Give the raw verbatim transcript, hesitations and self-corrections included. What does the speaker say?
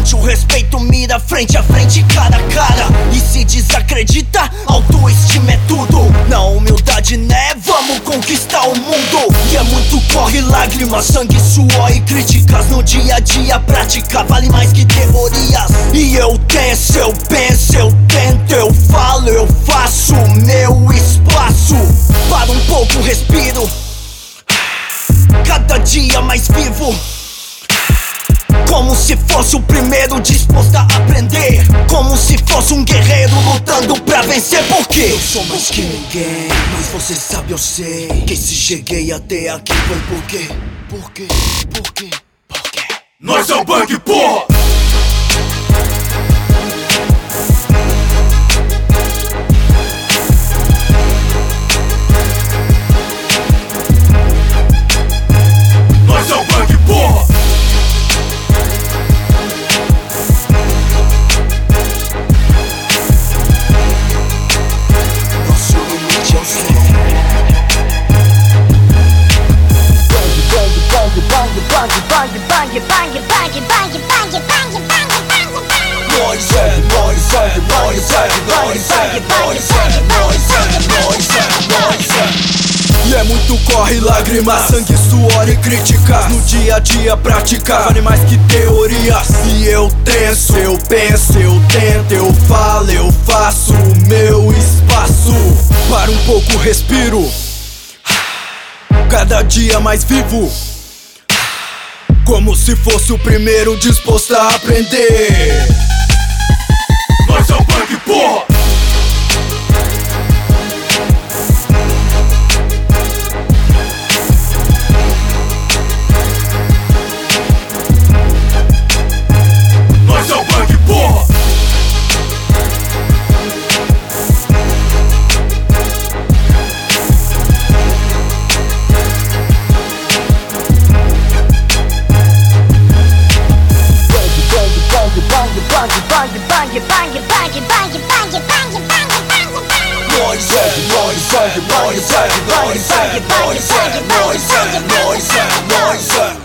Promete o respeito, mira frente a frente, cara a cara. E se desacredita, autoestima é tudo. Na humildade, né, vamos conquistar o mundo. E é muito corre, lágrimas, sangue, suor e críticas. No dia a dia, prática vale mais que teorias. E eu tenso, eu penso, eu tento, eu falo, eu faço meu espaço. Para um pouco, respiro, cada dia mais vivo, como se fosse o primeiro disposto a aprender, como se fosse um guerreiro lutando pra vencer. Porque eu sou mais que ninguém, mas você sabe, eu sei que se cheguei até aqui foi porque Por quê? Por quê? Por quê? Nós é o Bang, porra! Nós é o Bang, porra! Nosso limite é o céu. Bang, bang, bang, bang, bang, bang, bang, bang, bang, bang, bang. Nós é, nós é, nós é, nós é, nós é, nós é, nós é, nós é. E é muito corre, lágrimas, sangue, suor e críticas. No dia a dia prática vale mais que teorias. E eu tenso, eu penso, eu tento, eu falo, eu faço o meu espaço. Para um pouco, respiro, cada dia mais vivo, como se fosse o primeiro disposto a aprender. Nós é o Bang, porra! Nós é o Bang, porra! Bang, bang, bang, bang, bang, bang, bang, bang, bang, bang, bang. Nós é, nós é, nós é, nós é, nós é, nós é, nós é, nós é.